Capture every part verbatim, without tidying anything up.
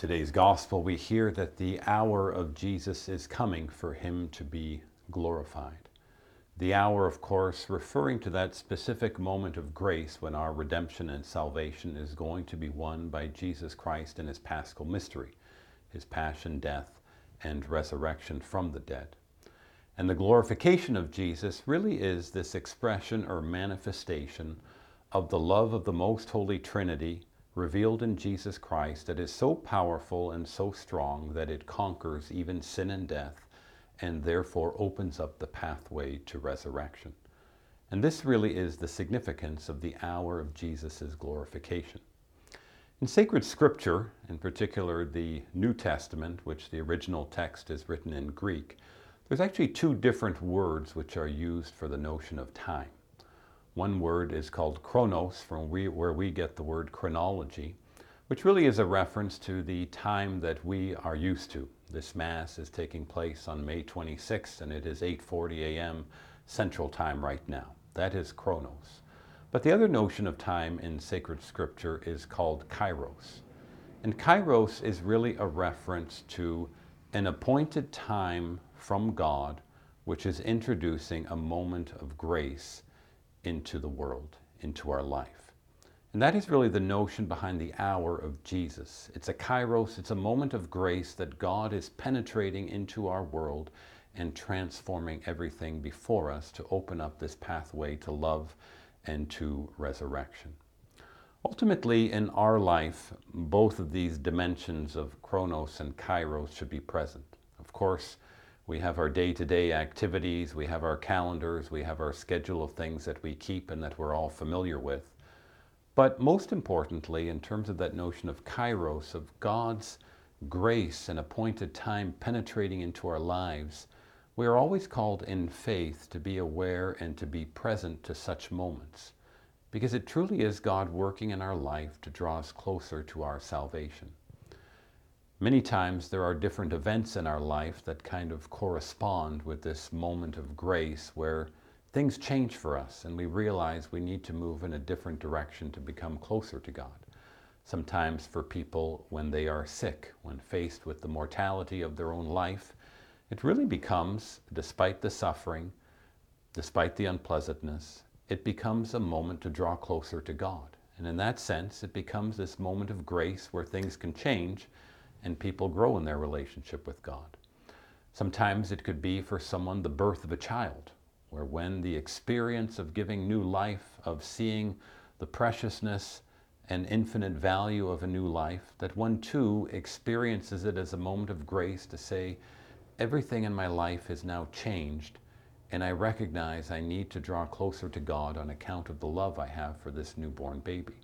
Today's gospel, we hear that the hour of Jesus is coming for him to be glorified. The hour, of course, referring to that specific moment of grace when our redemption and salvation is going to be won by Jesus Christ in his paschal mystery, his passion, death, and resurrection from the dead. And the glorification of Jesus really is this expression or manifestation of the love of the Most Holy Trinity revealed in Jesus Christ that is so powerful and so strong that it conquers even sin and death and therefore opens up the pathway to resurrection. And this really is the significance of the hour of Jesus' glorification. In sacred scripture, in particular the New Testament, which the original text is written in Greek, there's actually two different words which are used for the notion of time. One word is called chronos, from we, where we get the word chronology, which really is a reference to the time that we are used to. This Mass is taking place on May twenty-sixth, and it is eight forty a m Central Time right now. That is chronos. But the other notion of time in sacred scripture is called kairos. And kairos is really a reference to an appointed time from God, which is introducing a moment of grace into the world, into our life. And that is really the notion behind the hour of Jesus. It's a kairos, it's a moment of grace that God is penetrating into our world and transforming everything before us to open up this pathway to love and to resurrection. Ultimately, in our life, both of these dimensions of chronos and kairos should be present. Of course, we have our day-to-day activities, we have our calendars, we have our schedule of things that we keep and that we're all familiar with. But most importantly, in terms of that notion of kairos, of God's grace and appointed time penetrating into our lives, we are always called in faith to be aware and to be present to such moments, because it truly is God working in our life to draw us closer to our salvation. Many times there are different events in our life that kind of correspond with this moment of grace where things change for us and we realize we need to move in a different direction to become closer to God. Sometimes for people when they are sick, when faced with the mortality of their own life, it really becomes, despite the suffering, despite the unpleasantness, it becomes a moment to draw closer to God. And in that sense, it becomes this moment of grace where things can change and people grow in their relationship with God. Sometimes it could be for someone the birth of a child, where when the experience of giving new life, of seeing the preciousness and infinite value of a new life, that one too experiences it as a moment of grace to say, everything in my life is now changed, and I recognize I need to draw closer to God on account of the love I have for this newborn baby.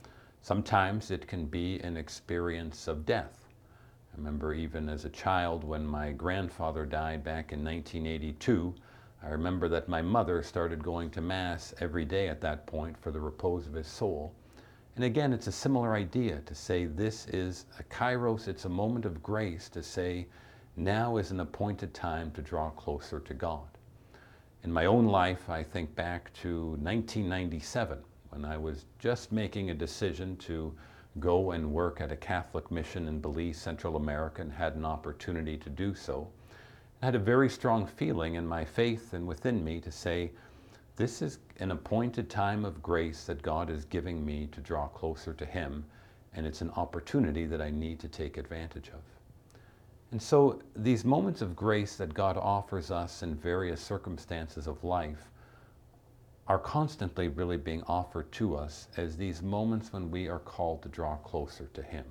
Sometimes it can be an experience of death. I remember even as a child when my grandfather died back in nineteen eighty-two, I remember that my mother started going to Mass every day at that point for the repose of his soul. And again, it's a similar idea to say this is a kairos, it's a moment of grace to say now is an appointed time to draw closer to God. In my own life, I think back to nineteen ninety-seven when I was just making a decision to go and work at a Catholic mission in Belize, Central America, and had an opportunity to do so. I had a very strong feeling in my faith and within me to say, this is an appointed time of grace that God is giving me to draw closer to Him, and it's an opportunity that I need to take advantage of. And so these moments of grace that God offers us in various circumstances of life are constantly really being offered to us as these moments when we are called to draw closer to Him.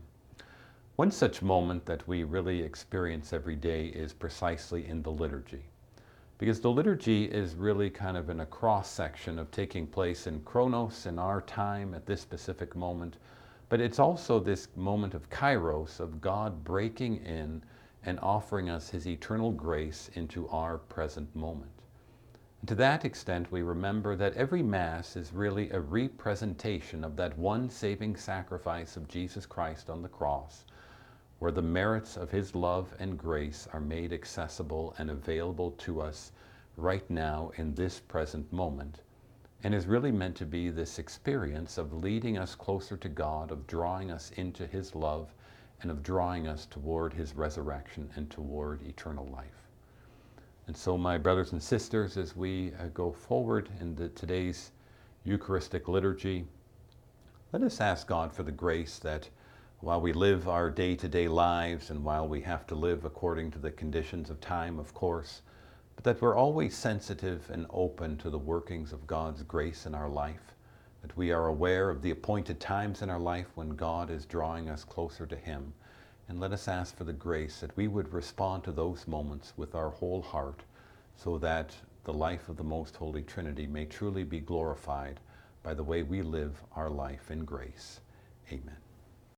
One such moment that we really experience every day is precisely in the liturgy. Because the liturgy is really kind of in a cross-section of taking place in chronos, in our time at this specific moment, but it's also this moment of kairos, of God breaking in and offering us His eternal grace into our present moment. And to that extent, we remember that every Mass is really a representation of that one saving sacrifice of Jesus Christ on the cross, where the merits of His love and grace are made accessible and available to us right now in this present moment, and is really meant to be this experience of leading us closer to God, of drawing us into His love and of drawing us toward his resurrection and toward eternal life. And so, my brothers and sisters, as we uh, go forward in the, today's Eucharistic liturgy, let us ask God for the grace that while we live our day-to-day lives and while we have to live according to the conditions of time, of course, but that we're always sensitive and open to the workings of God's grace in our life, that we are aware of the appointed times in our life when God is drawing us closer to him. And let us ask for the grace that we would respond to those moments with our whole heart, so that the life of the Most Holy Trinity may truly be glorified by the way we live our life in grace. Amen.